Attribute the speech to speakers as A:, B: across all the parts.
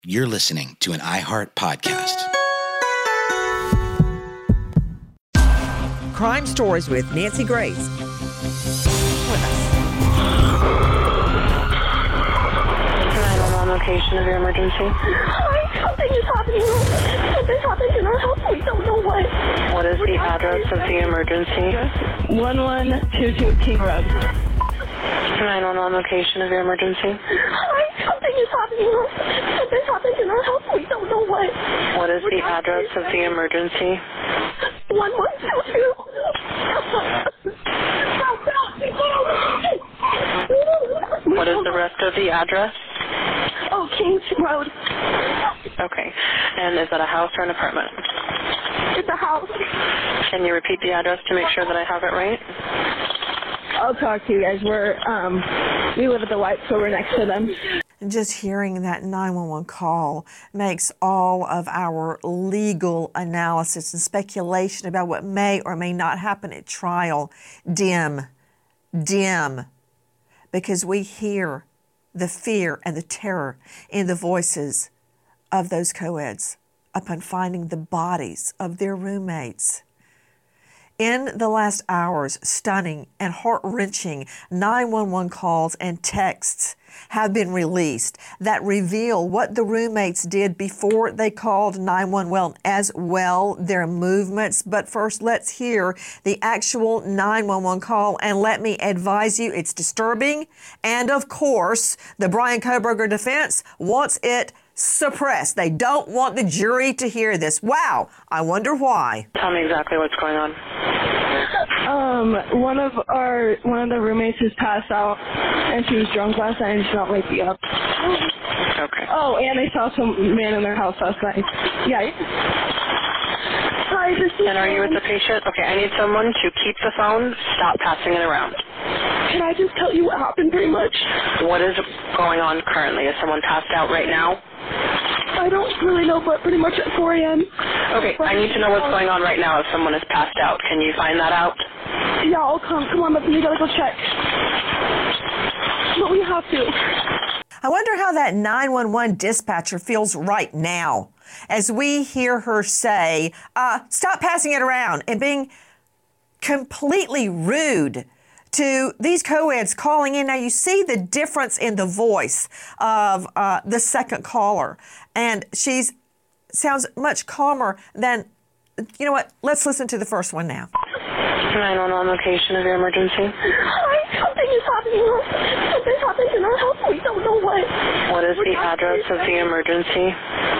A: You're listening to an iHeart podcast.
B: Crime Stories with Nancy Grace.
C: On location of your emergency.
D: Something is happening. Something's happening in our house. We don't know what.
C: What is the address of the emergency?
D: 1122 King Road.
C: 911 location of your emergency.
D: Something is happening. Something's happening in our house. We don't know what.
C: What is the address of the emergency?
D: 1122.
C: What is the rest of the address?
D: Oh, Kings Road.
C: Okay. And is that a house or an apartment?
D: It's a house.
C: Can you repeat the address to make sure that I have it right?
D: I'll talk to you guys. We live at the White, so we're next to them.
B: Just hearing that 911 call makes all of our legal analysis and speculation about what may or may not happen at trial dim, because we hear the fear and the terror in the voices of those co-eds upon finding the bodies of their roommates. In the last hours, stunning and heart-wrenching 911 calls and texts have been released that reveal what the roommates did before they called 911, as well their movements. But first, let's hear the actual 911 call, and let me advise you, it's disturbing. And of course, the Bryan Kohberger defense wants it suppressed. They don't want the jury to hear this. Wow, I wonder why.
C: Tell me exactly what's going on.
D: One of the roommates has passed out, and she was drunk last night and she's not waking up.
C: Okay.
D: Oh, and they saw some man in their house last night. Yeah. Hi, this is.
C: And are you with the patient? Okay, I need someone to keep the phone, stop passing it around.
D: Can I just tell you what happened pretty much?
C: What is going on currently? Is someone passed out right now?
D: I don't really know, but pretty much at 4 a.m.
C: Okay, I need to know what's going on right now if someone is passed out. Can you find that out?
D: Yeah, I'll come. Come on, but we gotta go check. But we have to.
B: I wonder how that 911 dispatcher feels right now as we hear her say, stop passing it around, and being completely rude to these co-eds calling in. Now, you see the difference in the voice of the second caller, and she sounds much calmer than, you know what, let's listen to the first one now.
C: 911 location of your emergency.
D: Something is happening. Something's happening in our house. We don't know what.
C: What is the address of the emergency?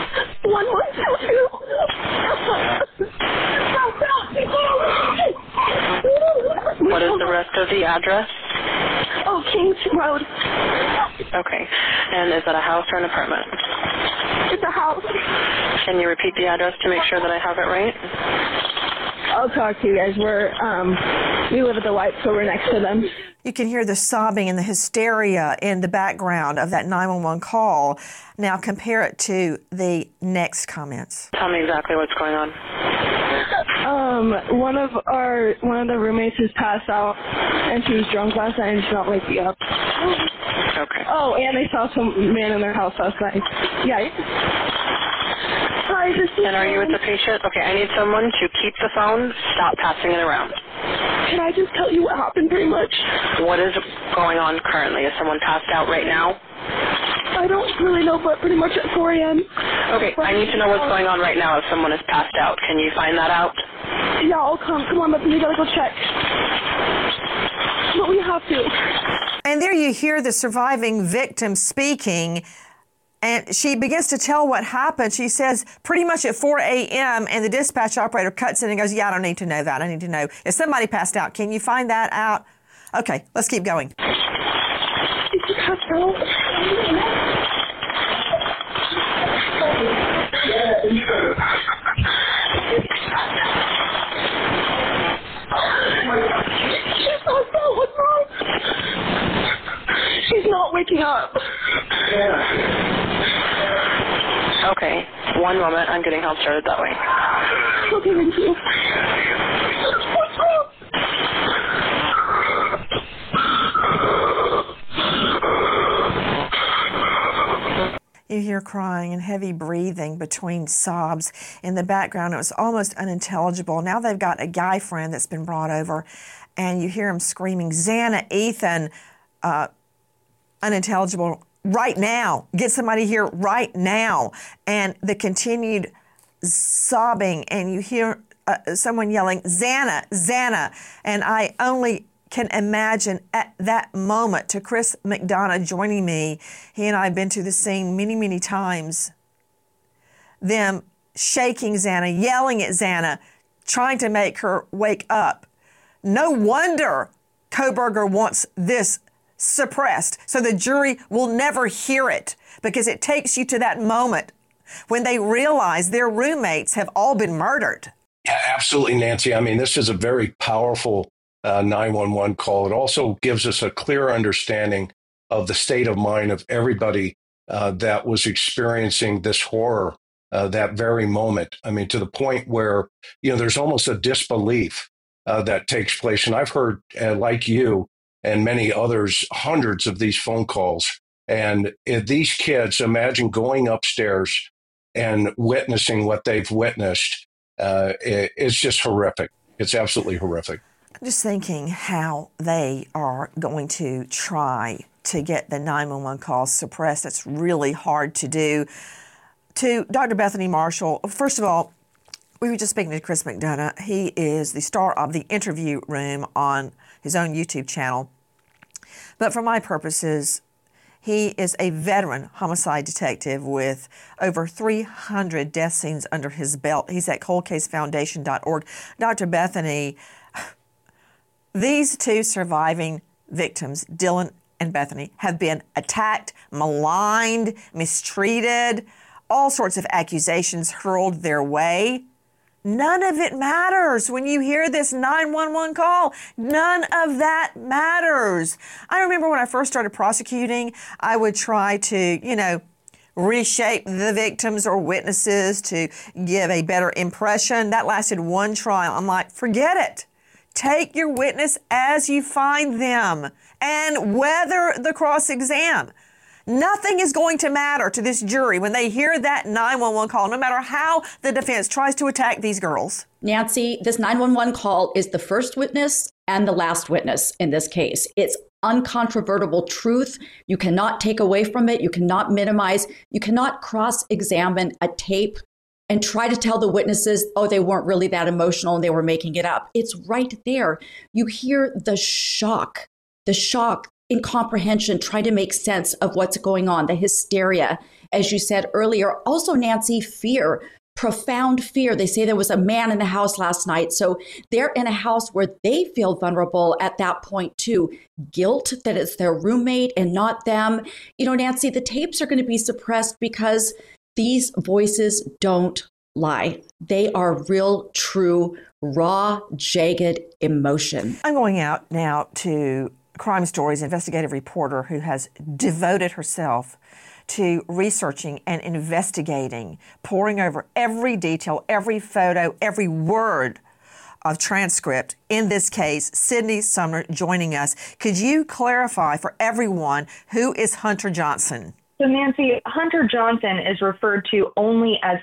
D: 1122.
C: What is the rest of the address?
D: Oh, Kings Road.
C: Okay. And is that a house or an apartment?
D: It's a house.
C: Can you repeat the address to make sure that I have it right?
D: I'll talk to you guys. We live at the White, so we're next to them.
B: You can hear the sobbing and the hysteria in the background of that 911 call. Now compare it to the next comments.
C: Tell me exactly what's going on.
D: One of the roommates has passed out, and she was drunk last night and she's not waking up.
C: Okay.
D: Oh, and they saw some man in their house last night. Yeah. Hi, this is.
C: And are you with the patient? Okay, I need someone to keep the phone, stop passing it around.
D: Can I just tell you what happened pretty much?
C: What is going on currently? Is someone passed out right now?
D: I don't really know, but pretty much at 4 a.m.
C: Okay, I need to know what's going on right now if someone is passed out. Can you find that out?
D: Yeah, I'll come. Come on, but we gotta go check. But we have to.
B: And there you hear the surviving victim speaking, and she begins to tell what happened. She says pretty much at 4 a.m., and the dispatch operator cuts in and goes, yeah, I don't need to know that. I need to know if somebody passed out. Can you find that out? Okay, let's keep going.
D: Did you pass out? What's wrong? She's not waking up.
C: Okay, one moment. I'm getting help started that way.
D: Okay, thank you. What's wrong?
B: You hear crying and heavy breathing between sobs in the background. It was almost unintelligible. Now they've got a guy friend that's been brought over, and you hear him screaming, Xana, Ethan, unintelligible, right now. Get somebody here right now. And the continued sobbing, and you hear someone yelling, Xana, Xana. And I only can imagine at that moment, to Chris McDonough joining me, he and I have been to the scene many, many times, them shaking Xana, yelling at Xana, trying to make her wake up. No wonder Kohberger wants this suppressed, so the jury will never hear it, because it takes you to that moment when they realize their roommates have all been murdered.
E: Yeah, absolutely, Nancy. I mean, this is a very powerful 911 call. It also gives us a clear understanding of the state of mind of everybody that was experiencing this horror that very moment. I mean, to the point where, there's almost a disbelief that takes place. And I've heard, like you and many others, hundreds of these phone calls. And these kids, imagine going upstairs and witnessing what they've witnessed. It's just horrific. It's absolutely horrific.
B: I'm just thinking how they are going to try to get the 911 calls suppressed. It's really hard to do. To Dr. Bethany Marshall, first of all, we were just speaking to Chris McDonough. He is the star of The Interview Room on his own YouTube channel. But for my purposes, he is a veteran homicide detective with over 300 death scenes under his belt. He's at coldcasefoundation.org. Dr. Bethany, these two surviving victims, Dylan and Bethany, have been attacked, maligned, mistreated, all sorts of accusations hurled their way. None of it matters when you hear this 911 call. None of that matters. I remember when I first started prosecuting, I would try to, reshape the victims or witnesses to give a better impression. That lasted one trial. I'm like, forget it. Take your witness as you find them and weather the cross-exam. Nothing is going to matter to this jury when they hear that 911 call, no matter how the defense tries to attack these girls.
F: Nancy, this 911 call is the first witness and the last witness in this case. It's uncontrovertible truth. You cannot take away from it. You cannot minimize. You cannot cross-examine a tape and try to tell the witnesses, oh, they weren't really that emotional and they were making it up. It's right there. You hear the shock, incomprehension, try to make sense of what's going on, the hysteria, as you said earlier. Also, Nancy, fear, profound fear. They say there was a man in the house last night. So they're in a house where they feel vulnerable at that point too. Guilt that it's their roommate and not them. Nancy, the tapes are going to be suppressed because these voices don't lie. They are real, true, raw, jagged emotion.
B: I'm going out now to Crime Stories investigative reporter who has devoted herself to researching and investigating, poring over every detail, every photo, every word of transcript. In this case, Sydney Sumner joining us. Could you clarify for everyone who is Hunter Johnson?
G: So, Nancy, Hunter Johnson is referred to only as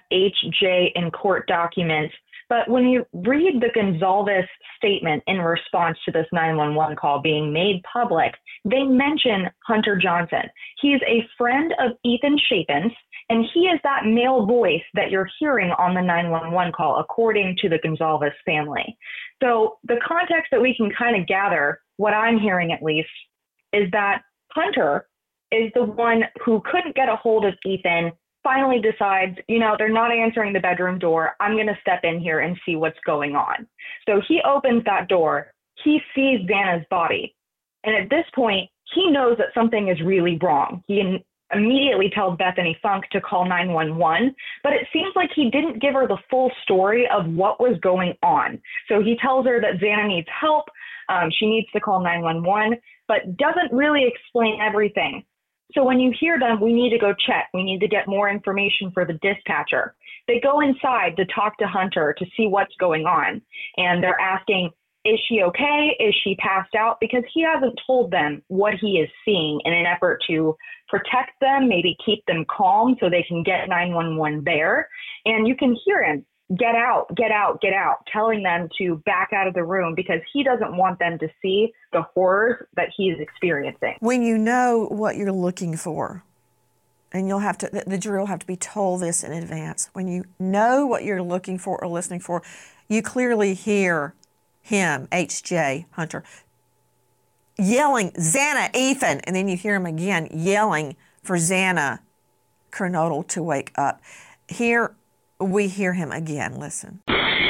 G: HJ in court documents. But when you read the Gonzalez statement in response to this 911 call being made public, they mention Hunter Johnson. He's a friend of Ethan Chapin's, and he is that male voice that you're hearing on the 911 call, according to the Gonzalez family. So the context that we can kind of gather, what I'm hearing at least, is that Hunter is the one who couldn't get a hold of Ethan, finally decides, they're not answering the bedroom door. I'm going to step in here and see what's going on. So he opens that door. He sees Xana's body. And at this point, he knows that something is really wrong. He immediately tells Bethany Funk to call 911, but it seems like he didn't give her the full story of what was going on. So he tells her that Xana needs help. She needs to call 911, but doesn't really explain everything. So when you hear them, we need to go check. We need to get more information for the dispatcher. They go inside to talk to Hunter to see what's going on. And they're asking, Is she okay? Is she passed out? Because he hasn't told them what he is seeing in an effort to protect them, maybe keep them calm so they can get 911 there. And you can hear him, get out, get out, get out, telling them to back out of the room because he doesn't want them to see the horrors that he is experiencing.
B: When you know what you're looking for, and the jury will have to be told this in advance. When you know what you're looking for or listening for, you clearly hear him, H.J. Hunter, yelling, Xana, Ethan, and then you hear him again yelling for Xana Kernodle to wake up. Here, we hear him again. Listen.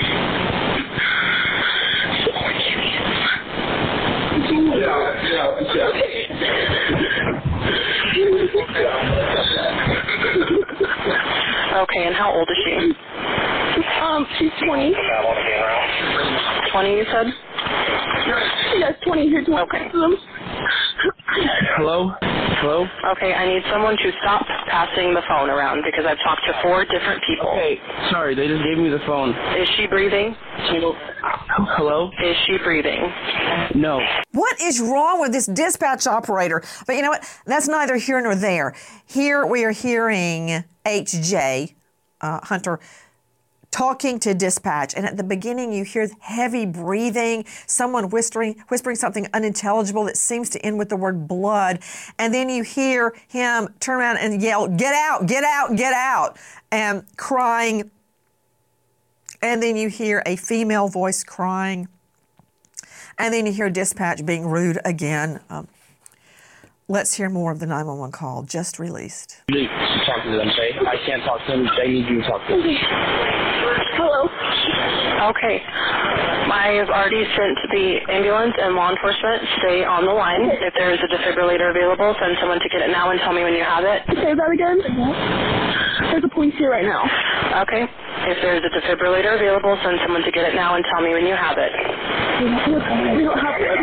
C: Okay, and how old is she?
D: She's 20.
C: 20, you said?
D: Yes, 20. Here's one.
C: Okay.
H: Hello? Hello?
C: Okay, I need someone to stop passing the phone around because I've talked to 4 different people.
H: Okay, sorry, they just gave me the phone.
C: Is she breathing?
H: Hello?
C: Is she breathing?
H: No.
B: What is wrong with this dispatch operator? But you know what? That's neither here nor there. Here we are hearing H.J. Hunter talking to dispatch, and at the beginning you hear heavy breathing, someone whispering something unintelligible that seems to end with the word blood, and then you hear him turn around and yell, get out, get out, get out, and crying, and then you hear a female voice crying, and then you hear dispatch being rude again. Let's hear more of the 911 call just released.
H: You need to talk to them, okay? I can't talk to them. They need you to talk to them.
D: Hello?
C: Okay. I have already sent the ambulance and law enforcement. Stay on the line. If there is a defibrillator available, send someone to get it now and tell me when you have it.
D: Say that again? There's a police here right now.
C: Okay. If there is a defibrillator available, send someone to get it now and tell me when you have it.
D: We don't have one.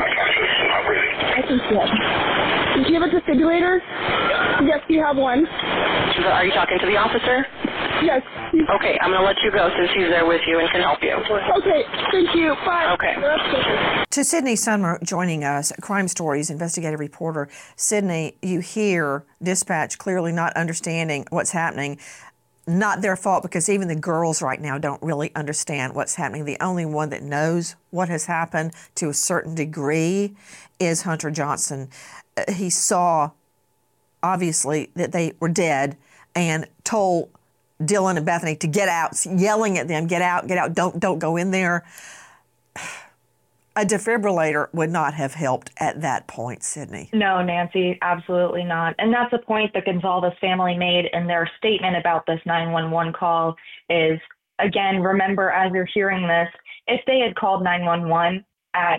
D: I think yes. Do you have a defibrillator? Yes, you have one.
C: Are you talking to the officer?
D: Yes.
C: Okay, I'm going to let you go since he's there with you and can help you.
D: Okay, thank you. Bye.
C: Okay.
B: To Sydney Sumner joining us, Crime Stories investigative reporter. Sydney, you hear dispatch clearly not understanding what's happening. Not their fault because even the girls right now don't really understand what's happening. The only one that knows what has happened to a certain degree is Hunter Johnson. He saw, obviously, that they were dead and told Dylan and Bethany to get out, yelling at them, get out, don't go in there. A defibrillator would not have helped at that point, Sydney.
G: No, Nancy, absolutely not. And that's a point the Gonzalez family made in their statement about this 911 call is, again, remember as you're hearing this, if they had called 911 at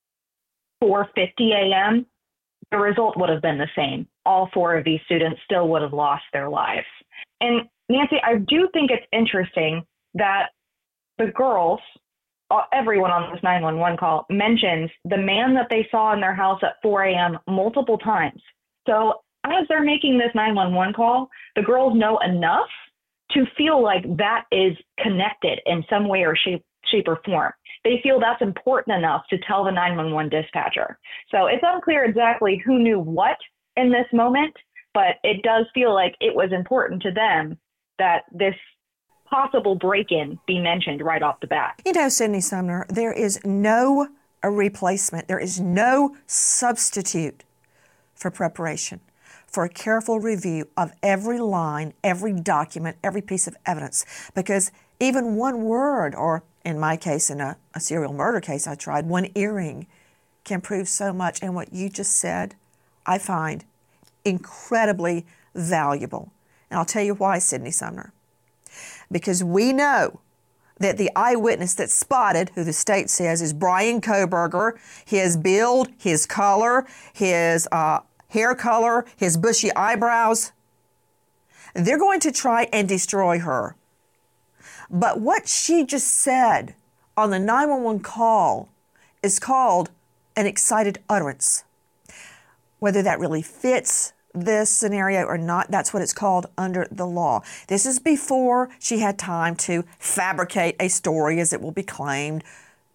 G: 4:50 a.m., the result would have been the same. All 4 of these students still would have lost their lives. And Nancy, I do think it's interesting that the girls, everyone on this 911 call mentions the man that they saw in their house at 4 a.m. multiple times. So as they're making this 911 call, the girls know enough to feel like that is connected in some way or shape or form. They feel that's important enough to tell the 911 dispatcher. So it's unclear exactly who knew what in this moment, but it does feel like it was important to them that this possible break-in be mentioned right off the bat.
B: You know, Sydney Sumner, there is no replacement. There is no substitute for preparation, for a careful review of every line, every document, every piece of evidence. Because even one word, or in my case, in a serial murder case I tried, one earring can prove so much. And what you just said, I find incredibly valuable. And I'll tell you why, Sydney Sumner. Because we know that the eyewitness that spotted, who the state says is Brian Kohberger, his build, his color, his hair color, his bushy eyebrows, they're going to try and destroy her. But what she just said on the 911 call is called an excited utterance. Whether that really fits this scenario or not, that's what it's called under the law. This is before she had time to fabricate a story, as it will be claimed,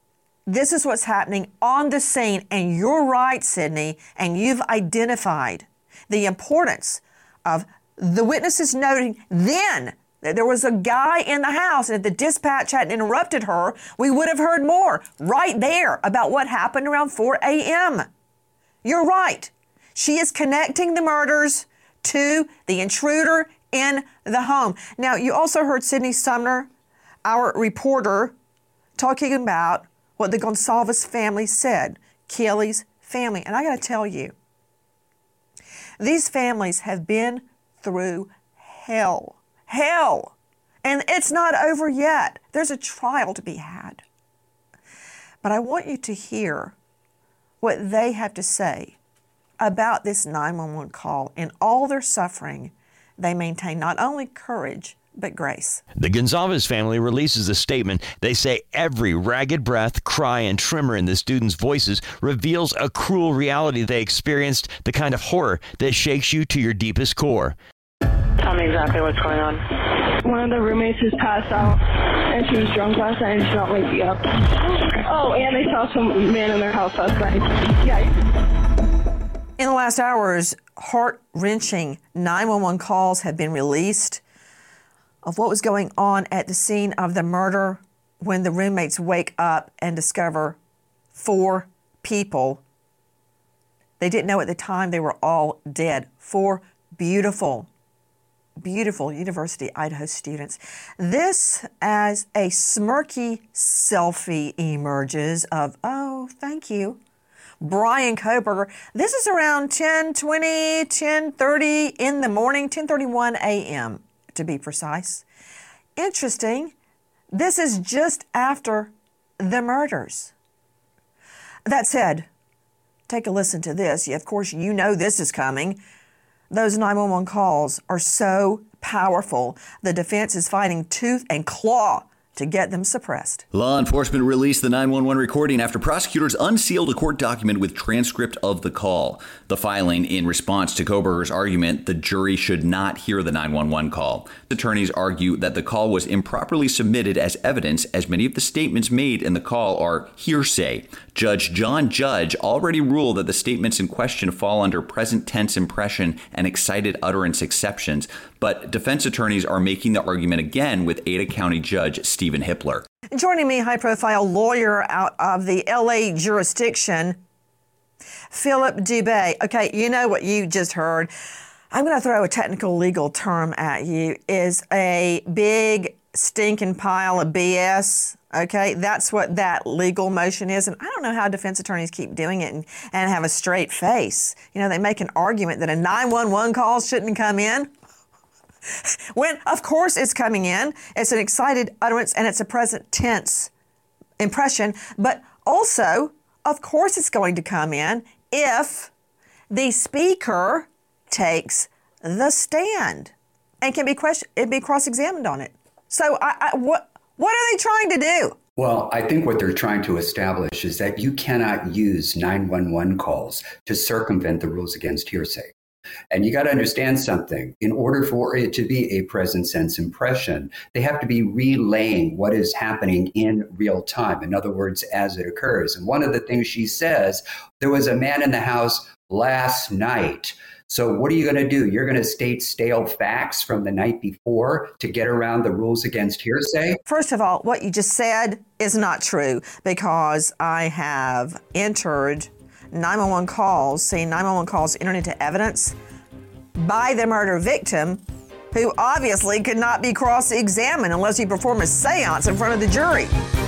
B: This is what's happening on the scene. And you're right, Sydney, and you've identified the importance of the witnesses noting then that there was a guy in the house, and if the dispatch hadn't interrupted her, we would have heard more right there about what happened around 4 a.m. You're right. She is connecting the murders to the intruder in the home. Now, you also heard Sydney Sumner, our reporter, talking about what the Gonsalves family said, Kelly's family. And I got to tell you, these families have been through hell. Hell. And it's not over yet. There's a trial to be had. But I want you to hear what they have to say about this 911 call. In all their suffering, they maintain not only courage, but grace.
I: The Gonsalves family releases a statement. They say every ragged breath, cry, and tremor in the students' voices reveals a cruel reality they experienced, the kind of horror that shakes you to your deepest core.
C: Tell me exactly what's going on.
D: One of the roommates just passed out, and she was drunk last night and she's not waking up. Oh, and they saw some man in their house last night. Yeah.
B: In the last hours, heart-wrenching 911 calls have been released of what was going on at the scene of the murder when the roommates wake up and discover 4 people. They didn't know at the time they were all dead. 4 beautiful University of Idaho students. This as a smirky selfie emerges of, oh, thank you, Bryan Kohberger. This is around 10:20, 10:30 in the morning, 10:31 a.m. to be precise. Interesting. This is just after the murders. That said, take a listen to this. Of course, you know this is coming. Those 911 calls are so powerful. The defense is fighting tooth and claw to get them suppressed.
J: Law enforcement released the 911 recording after prosecutors unsealed a court document with transcript of the call. The filing in response to Kohberger's argument the jury should not hear the 911 call. Attorneys argue that the call was improperly submitted as evidence, as many of the statements made in the call are hearsay. Judge John Judge already ruled that the statements in question fall under present tense impression and excited utterance exceptions, but defense attorneys are making the argument again with Ada County Judge Stephen Hippler.
B: Joining me, high-profile lawyer out of the LA jurisdiction, Philip Dubé. Okay, you know what you just heard. I'm going to throw a technical legal term at you. Is a big stinking pile of BS. Okay, that's what that legal motion is. And I don't know how defense attorneys keep doing it and have a straight face. You know, they make an argument that a 911 call shouldn't come in. When, of course, it's coming in. It's an excited utterance and it's a present tense impression. But also, of course, it's going to come in if the speaker takes the stand and can be cross-examined on it. So what are they trying to do?
K: Well, I think what they're trying to establish is that you cannot use 911 calls to circumvent the rules against hearsay. And you got to understand something. In order for it to be a present sense impression, they have to be relaying what is happening in real time. In other words, as it occurs. And one of the things she says, there was a man in the house last night. So what are you going to do? You're going to state stale facts from the night before to get around the rules against hearsay?
B: First of all, what you just said is not true, because I have entered 911 calls, seeing 911 calls entered into evidence by the murder victim, who obviously could not be cross-examined unless you perform a seance in front of the jury.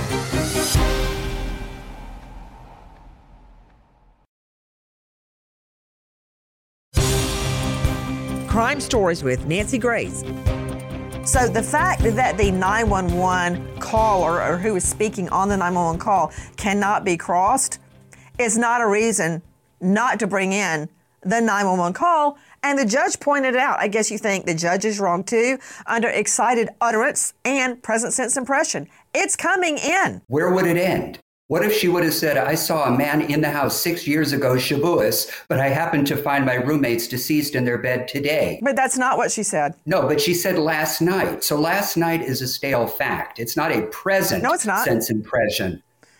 B: Crime Stories with Nancy Grace. So the fact that the 911 caller, or who is speaking on the 911 call, cannot be crossed is not a reason not to bring in the 911 call. And the judge pointed it out. I guess you think the judge is wrong too, under excited utterance and present sense impression. It's coming in.
K: Where would it end? What if she would have said, I saw a man in the house 6 years ago, Shavuos, but I happened to find my roommates deceased in their bed today?
B: But that's not what she said.
K: No, but she said last night. So last night is a stale fact. It's not a present sense impression.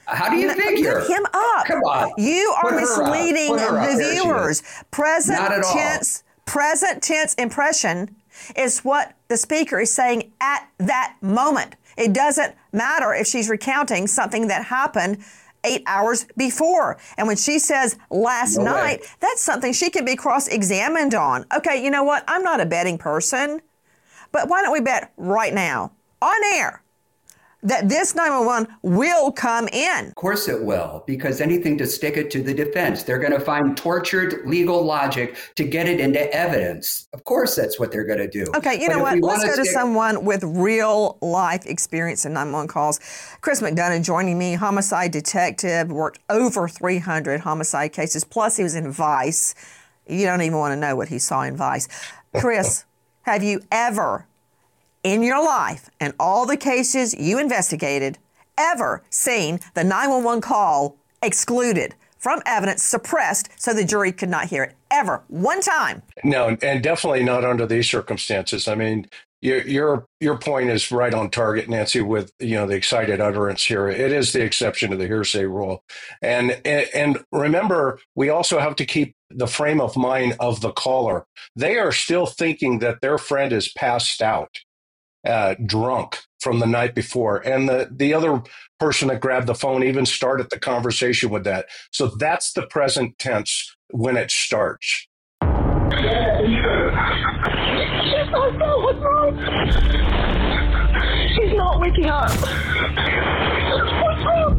K: How do you figure?
B: Put him up.
K: Come on.
B: You are misleading the viewers.
K: Not at
B: Present tense impression is what the speaker is saying at that moment. It doesn't matter if she's recounting something that happened 8 hours before. And when she says last night, that's something she can be cross-examined on. Okay, you know what? I'm not a betting person, but why don't we bet right now, on air, that this 911 will come in?
K: Of course it will, because anything to stick it to the defense. They're going to find tortured legal logic to get it into evidence. Of course that's what they're going to do.
B: Okay, you know what? Let's go to someone with real life experience in 911 calls. Chris McDonough joining me, homicide detective, worked over 300 homicide cases, plus he was in Vice. You don't even want to know what he saw in Vice. Chris, have you ever in your life and all the cases you investigated ever seen the 911 call excluded from evidence, suppressed so the jury could not hear it? Ever? One time?
E: No, and definitely not under these circumstances. I mean, your point is right on target, Nancy, with the excited utterance here. It is the exception to the hearsay rule. And remember, we also have to keep the frame of mind of the caller. They are still thinking that their friend is passed out, drunk from the night before. And the other person that grabbed the phone even started the conversation with that. So that's the present tense when it starts.
D: What's wrong? She's not waking up. What's wrong?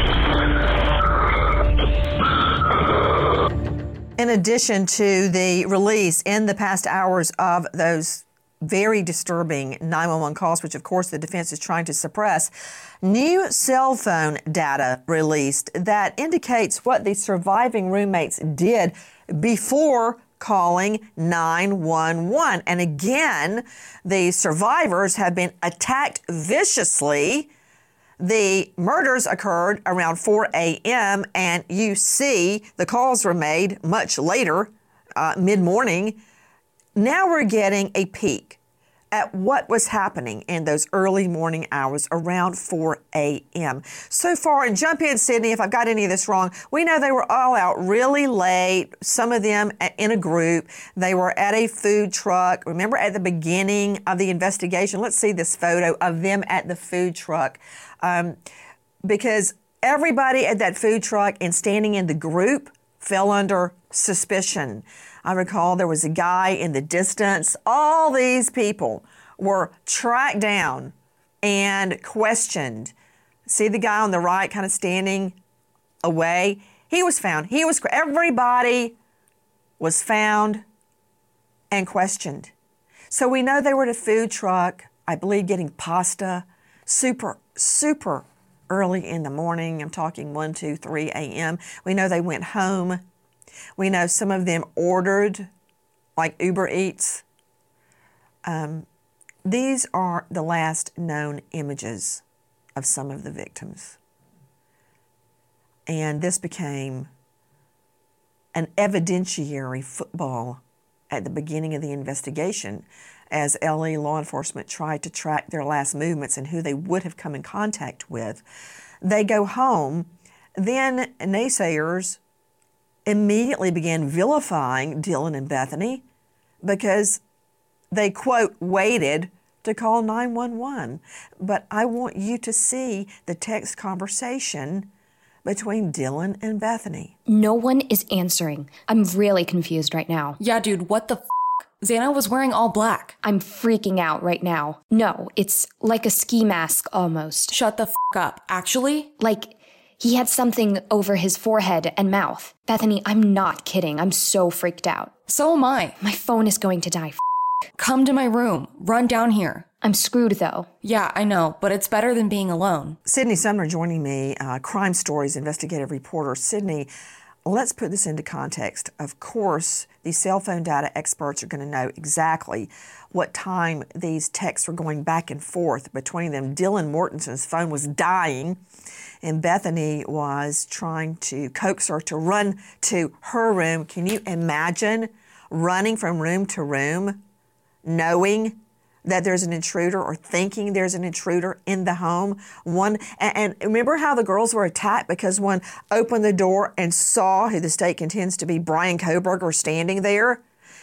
B: In addition to the release in the past hours of those very disturbing 911 calls, which of course the defense is trying to suppress, new cell phone data released that indicates what the surviving roommates did before calling 911. And again, the survivors have been attacked viciously. The murders occurred around 4 a.m. and you see the calls were made much later, mid-morning. Now we're getting a peek at what was happening in those early morning hours around 4 a.m. So far, and jump in, Sydney, if I've got any of this wrong, we know they were all out really late, some of them in a group. They were at a food truck. Remember at the beginning of the investigation, let's see this photo of them at the food truck. Because everybody at that food truck and standing in the group fell under suspicion. I recall there was a guy in the distance. All these people were tracked down and questioned. See the guy on the right kind of standing away? He was found. Everybody was found and questioned. So we know they were at a food truck, I believe getting pasta, super early in the morning. I'm talking 1, 2, 3 a.m. We know they went home. We know some of them ordered, like Uber Eats. These are the last known images of some of the victims. And this became an evidentiary football at the beginning of the investigation as LA law enforcement tried to track their last movements and who they would have come in contact with. They go home. Then naysayers immediately began vilifying Dylan and Bethany because they, quote, waited to call 911. But I want you to see the text conversation between Dylan and Bethany.
L: No one is answering. I'm really confused right now.
M: Yeah, dude, what the f***? Xana was wearing all black.
L: I'm freaking out right now. No, it's like a ski mask almost.
M: Shut the f*** up. Actually?
L: Like he had something over his forehead and mouth. Bethany, I'm not kidding. I'm so freaked out.
M: So am I.
L: My phone is going to die.
M: Come to my room. Run down here.
L: I'm screwed, though.
M: Yeah, I know, but it's better than being alone.
B: Sydney Sumner joining me, Crime Stories investigative reporter. Sydney, let's put this into context. Of course, these cell phone data experts are going to know exactly what time these texts were going back and forth between them. Dylan Mortensen's phone was dying, and Bethany was trying to coax her to run to her room. Can you imagine running from room to room, knowing that there's an intruder or thinking there's an intruder in the home. And remember how the girls were attacked because one opened the door and saw who the state contends to be Bryan Kohberger standing there?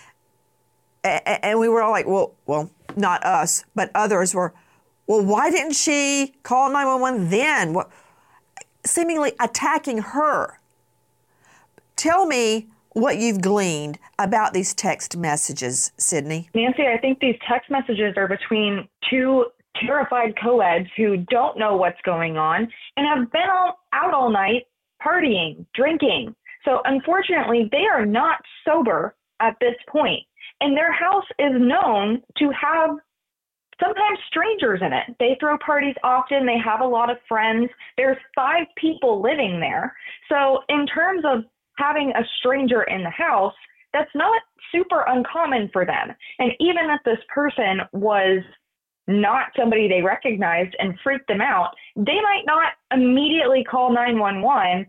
B: And we were all like, well, not us, but others were, well, why didn't she call 911 then? Seemingly attacking her. Tell me what you've gleaned about these text messages, Sydney.
G: Nancy, I think these text messages are between two terrified co-eds who don't know what's going on and have been out all night partying, drinking. So unfortunately, they are not sober at this point. And their house is known to have sometimes strangers in it. They throw parties often. They have a lot of friends. There's 5 people living there. So in terms of having a stranger in the house, that's not super uncommon for them. And even if this person was not somebody they recognized and freaked them out, they might not immediately call 911,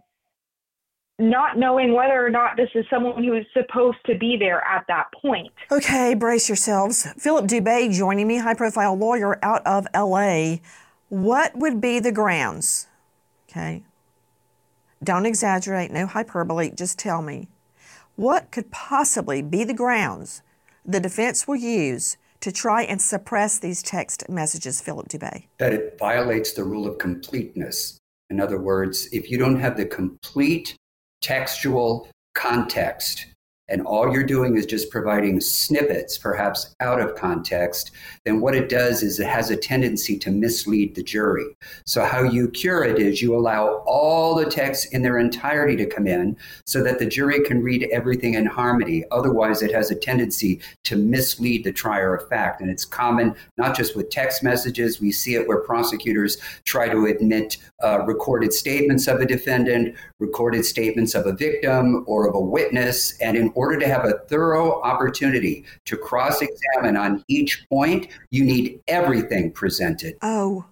G: not knowing whether or not this is someone who is supposed to be there at that point.
B: Okay, brace yourselves. Philip Dubé joining me, high-profile lawyer out of L.A. What would be the grounds? Okay. Don't exaggerate, no hyperbole, just tell me. What could possibly be the grounds the defense will use to try and suppress these text messages, Philip Dubé?
K: That it violates the rule of completeness. In other words, if you don't have the complete textual context, and all you're doing is just providing snippets, perhaps out of context, then what it does is it has a tendency to mislead the jury. So how you cure it is you allow all the text in their entirety to come in so that the jury can read everything in harmony. Otherwise, it has a tendency to mislead the trier of fact. And it's common, not just with text messages. We see it where prosecutors try to admit recorded statements of a defendant, recorded statements of a victim or of a witness. And in order to have a thorough opportunity to cross-examine on each point, you need everything presented.
B: Oh,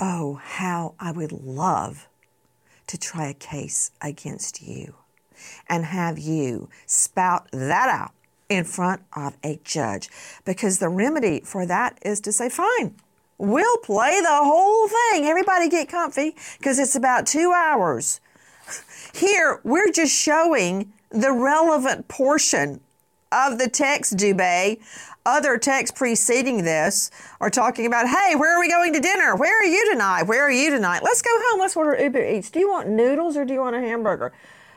B: how I would love to try a case against you and have you spout that out in front of a judge. Because the remedy for that is to say, fine, we'll play the whole thing. Everybody get comfy, because it's about 2 hours. Here, we're just showing the relevant portion of the text, Dubé. Other texts preceding this are talking about, hey, where are we going to dinner? Where are you tonight? Where are you tonight? Let's go home. Let's order Uber Eats. Do you want noodles or do you want a hamburger?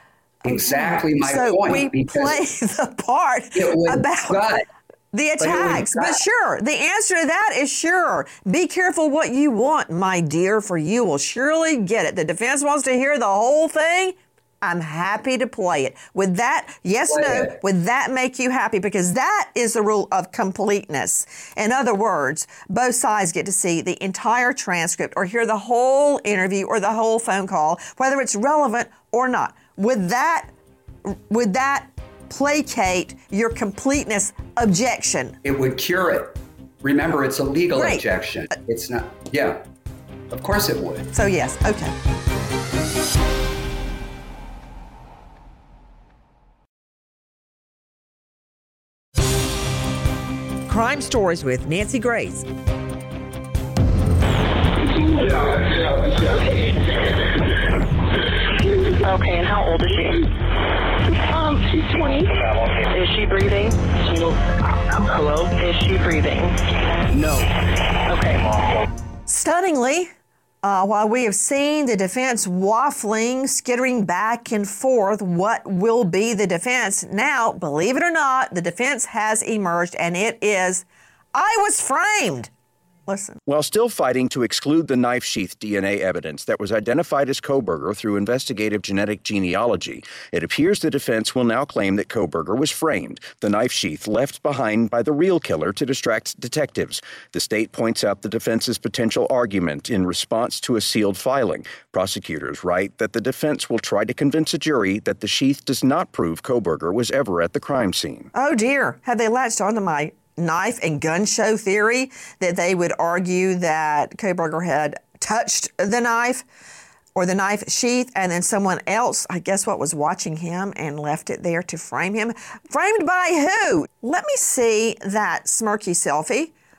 K: Exactly my
B: so
K: point.
B: We play the part about the attacks. But sure, the answer to that is sure. Be careful what you want, my dear, for you will surely get it. The defense wants to hear the whole thing. I'm happy to play it. Would that, yes, no, would that make you happy? Because that is the rule of completeness. In other words, both sides get to see the entire transcript or hear the whole interview or the whole phone call, whether it's relevant or not. Would that placate your completeness objection?
K: It would cure it. Remember, it's a legal objection. It's not, of course it would.
B: So yes, okay. Crime Stories with Nancy Grace.
C: Okay, and how old is she?
D: She's 20.
C: Is she breathing?
H: Hello?
C: Is she breathing?
H: No.
C: Okay.
B: Stunningly, while we have seen the defense waffling, skittering back and forth, what will be the defense? Now, believe it or not, the defense has emerged, and it is, I was framed. Listen.
N: While still fighting to exclude the knife sheath DNA evidence that was identified as Kohberger through investigative genetic genealogy, it appears the defense will now claim that Kohberger was framed, the knife sheath left behind by the real killer to distract detectives. The state points out the defense's potential argument in response to a sealed filing. Prosecutors write that the defense will try to convince a jury that the sheath does not prove Kohberger was ever at the crime scene.
B: Oh dear, have they latched onto my knife and gun show theory that they would argue that Kohberger had touched the knife or the knife sheath and then someone else, I guess what, was watching him and left it there to frame him? Framed by who? Let me see that smirky selfie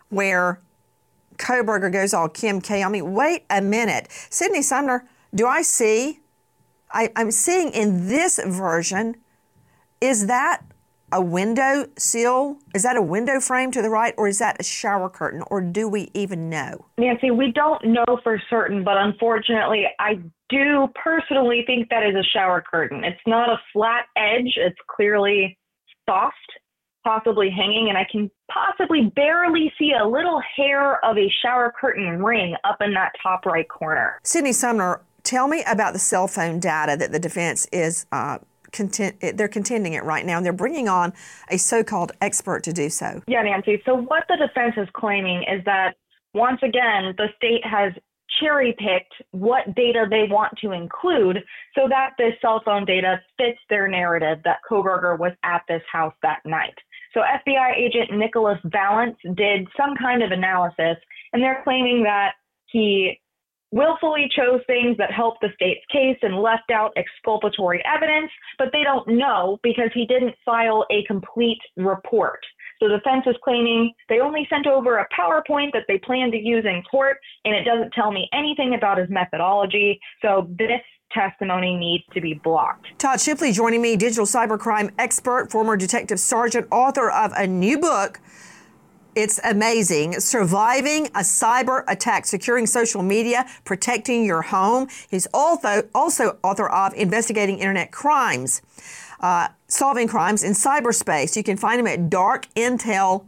B: where Kohberger goes all Kim K. I mean, wait a minute. Sydney Sumner, do I see? I'm seeing in this version, is that a window sill? Is that a window frame to the right, or is that a shower curtain, or do we even know?
G: Nancy, we don't know for certain, but unfortunately, I do personally think that is a shower curtain. It's not a flat edge. It's clearly soft, possibly hanging, and I can possibly barely see a little hair of a shower curtain ring up in that top right corner.
B: Sydney Sumner, tell me about the cell phone data that the defense is they're contending it right now, and they're bringing on a so-called expert to do so.
G: Yeah, Nancy. So what the defense is claiming is that, once again, the state has cherry-picked what data they want to include so that this cell phone data fits their narrative that Kohberger was at this house that night. So FBI agent Nicholas Valance did some kind of analysis, and they're claiming that he willfully chose things that helped the state's case and left out exculpatory evidence, but they don't know because he didn't file a complete report. So the defense is claiming they only sent over a PowerPoint that they plan to use in court, and it doesn't tell me anything about his methodology. So this testimony needs to be blocked.
B: Todd Shipley joining me, digital cybercrime expert, former detective sergeant, author of a new book. It's amazing. Surviving a cyber attack, securing social media, protecting your home. He's also author of Investigating Internet Crimes, Solving Crimes in Cyberspace. You can find him at darkintel.info.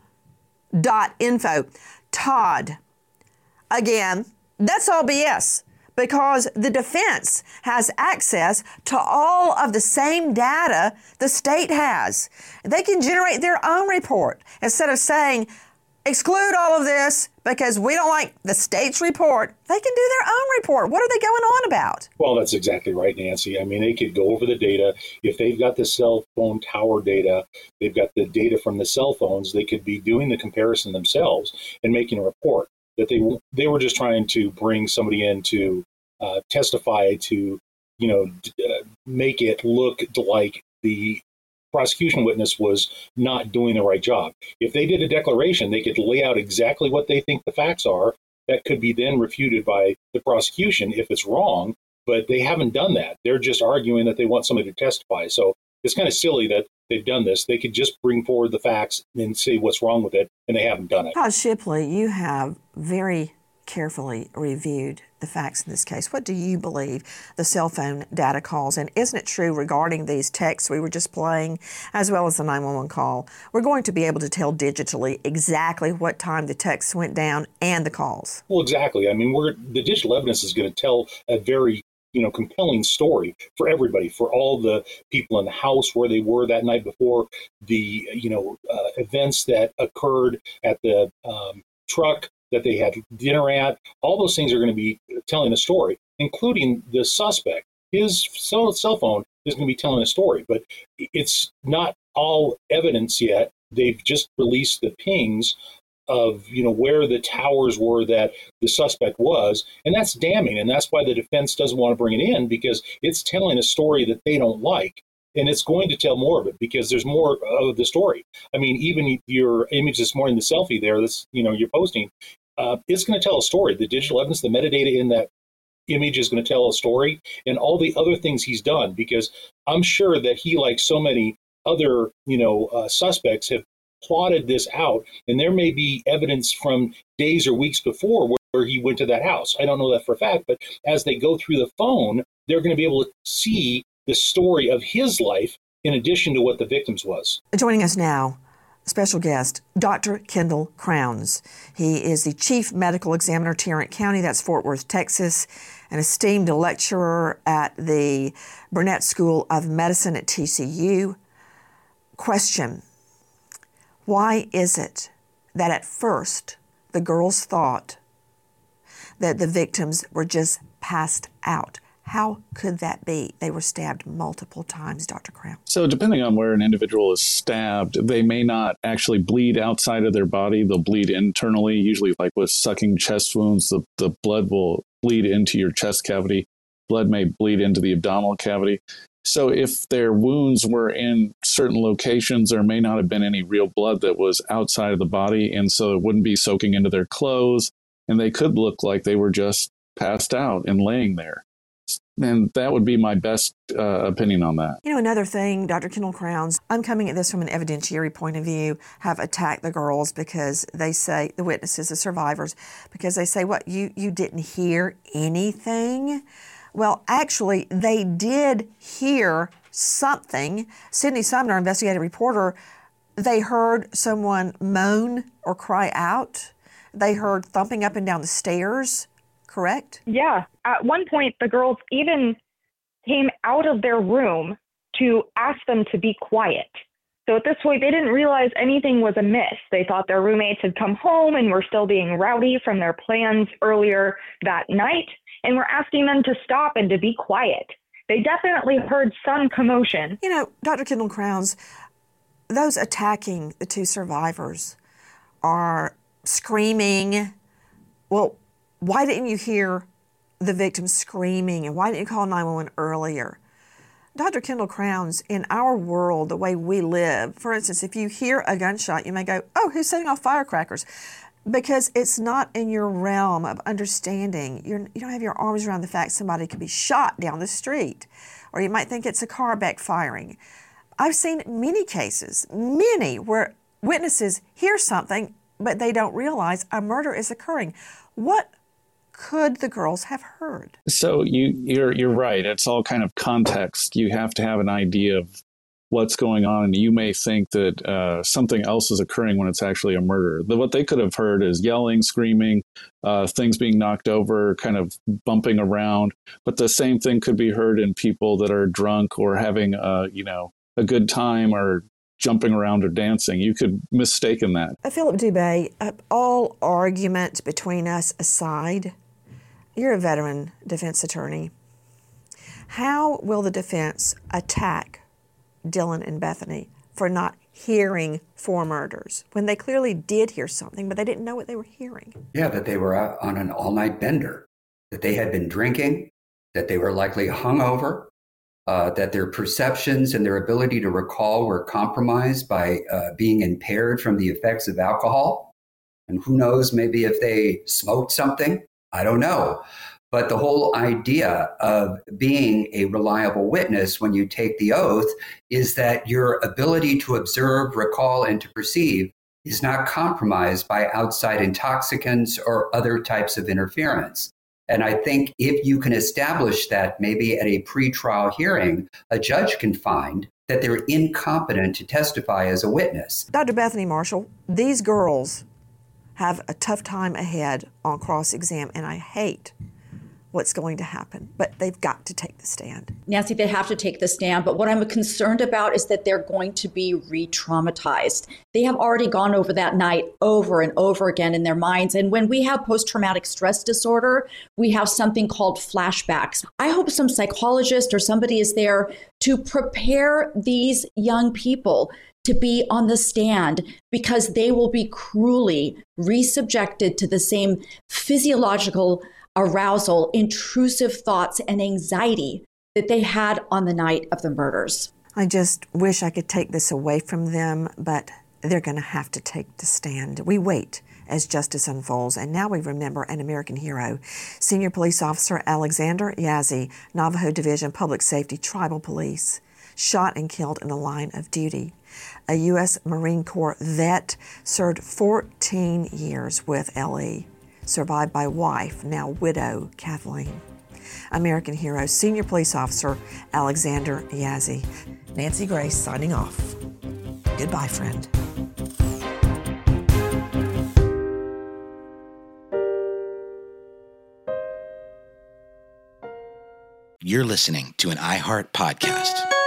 B: Todd, again, that's all BS, because the defense has access to all of the same data the state has. They can generate their own report instead of saying, exclude all of this because we don't like the state's report. They can do their own report. What are they going on about?
O: Well, that's exactly right, Nancy. I mean, they could go over the data. If they've got the cell phone tower data, they've got the data from the cell phones, they could be doing the comparison themselves and making a report. That they were just trying to bring somebody in to testify to, make it look like the prosecution witness was not doing the right job. If they did a declaration, they could lay out exactly what they think the facts are. That could be then refuted by the prosecution if it's wrong, but they haven't done that. They're just arguing that they want somebody to testify. So it's kind of silly that they've done this. They could just bring forward the facts and say what's wrong with it, and they haven't done it.
B: Todd Shipley, you have very carefully reviewed the facts in this case. What do you believe the cell phone data calls? And isn't it true regarding these texts we were just playing, as well as the 911 call, we're going to be able to tell digitally exactly what time the texts went down and the calls?
O: Well, exactly. I mean, the digital evidence is going to tell a very compelling story for everybody, for all the people in the house, where they were that night before, the events that occurred at the truck that they had dinner at. All those things are going to be telling a story, including the suspect. His cell phone is going to be telling a story, but it's not all evidence yet. They've just released the pings of where the towers were that the suspect was, and that's damning, and that's why the defense doesn't want to bring it in, because it's telling a story that they don't like. And it's going to tell more of it because there's more of the story. I mean, even your image this morning, the selfie there, that's you're posting, it's going to tell a story. The digital evidence, the metadata in that image is going to tell a story, and all the other things he's done, because I'm sure that he, like so many other suspects, have plotted this out, and there may be evidence from days or weeks before where he went to that house. I don't know that for a fact, but as they go through the phone, they're going to be able to see the story of his life in addition to what the victim's was.
B: Joining us now, special guest, Dr. Kendall Crowns. He is the Chief Medical Examiner, Tarrant County, that's Fort Worth, Texas, an esteemed lecturer at the Burnett School of Medicine at TCU. Question: why is it that at first the girls thought that the victims were just passed out? How could that be? They were stabbed multiple times, Dr. Crown.
P: So depending on where an individual is stabbed, they may not actually bleed outside of their body. They'll bleed internally, usually like with sucking chest wounds. The blood will bleed into your chest cavity. Blood may bleed into the abdominal cavity. So if their wounds were in certain locations, there may not have been any real blood that was outside of the body, and so it wouldn't be soaking into their clothes, and they could look like they were just passed out and laying there. And that would be my best opinion on that.
B: You know, another thing, Dr. Kendall Crowns, I'm coming at this from an evidentiary point of view, have attacked the girls because they say, the witnesses, the survivors, because they say, what, you didn't hear anything? Well, actually, they did hear something. Sydney Sumner, investigative reporter, they heard someone moan or cry out. They heard thumping up and down the stairs, correct?
G: Yeah. At one point, the girls even came out of their room to ask them to be quiet. So at this point, they didn't realize anything was amiss. They thought their roommates had come home and were still being rowdy from their plans earlier that night, and were asking them to stop and to be quiet. They definitely heard some commotion.
B: You know, Dr. Kendall Crowns, those attacking the two survivors are screaming. Well, why didn't you hear the victim screaming, and why didn't you call 911 earlier? Dr. Kendall Crowns, in our world, the way we live, for instance, if you hear a gunshot, you may go, oh, who's setting off firecrackers? Because it's not in your realm of understanding. You don't have your arms around the fact somebody could be shot down the street, or you might think it's a car backfiring. I've seen many cases, where witnesses hear something, but they don't realize a murder is occurring. What could the girls have heard?
P: So you're right. It's all kind of context. You have to have an idea of what's going on, and you may think that something else is occurring when it's actually a murder. What they could have heard is yelling, screaming, things being knocked over, kind of bumping around. But the same thing could be heard in people that are drunk or having a good time or jumping around or dancing. You could mistaken that.
B: Philip Dubé, all argument between us aside, you're a veteran defense attorney. How will the defense attack Dylan and Bethany for not hearing 4 murders when they clearly did hear something, but they didn't know what they were hearing?
K: Yeah, that they were out on an all-night bender, that they had been drinking, that they were likely hungover, that their perceptions and their ability to recall were compromised by being impaired from the effects of alcohol. And who knows, maybe if they smoked something, I don't know. But the whole idea of being a reliable witness when you take the oath is that your ability to observe, recall, and to perceive is not compromised by outside intoxicants or other types of interference. And I think if you can establish that maybe at a pretrial hearing, a judge can find that they're incompetent to testify as a witness.
B: Dr. Bethany Marshall, these girls have a tough time ahead on cross-exam, and I hate what's going to happen, but they've got to take the stand.
F: Nancy, they have to take the stand, but what I'm concerned about is that they're going to be re-traumatized. They have already gone over that night over and over again in their minds, and when we have post-traumatic stress disorder, we have something called flashbacks. I hope some psychologist or somebody is there to prepare these young people to be on the stand, because they will be cruelly resubjected to the same physiological arousal, intrusive thoughts, and anxiety that they had on the night of the murders.
B: I just wish I could take this away from them, but they're going to have to take the stand. We wait as justice unfolds, and now we remember an American hero, Senior Police Officer Alexander Yazzie, Navajo Division Public Safety Tribal Police, shot and killed in the line of duty. A U.S. Marine Corps vet, served 14 years with LE, survived by wife, now widow, Kathleen. American hero, Senior Police Officer Alexander Yazzie. Nancy Grace signing off. Goodbye, friend.
A: You're listening to an iHeart podcast.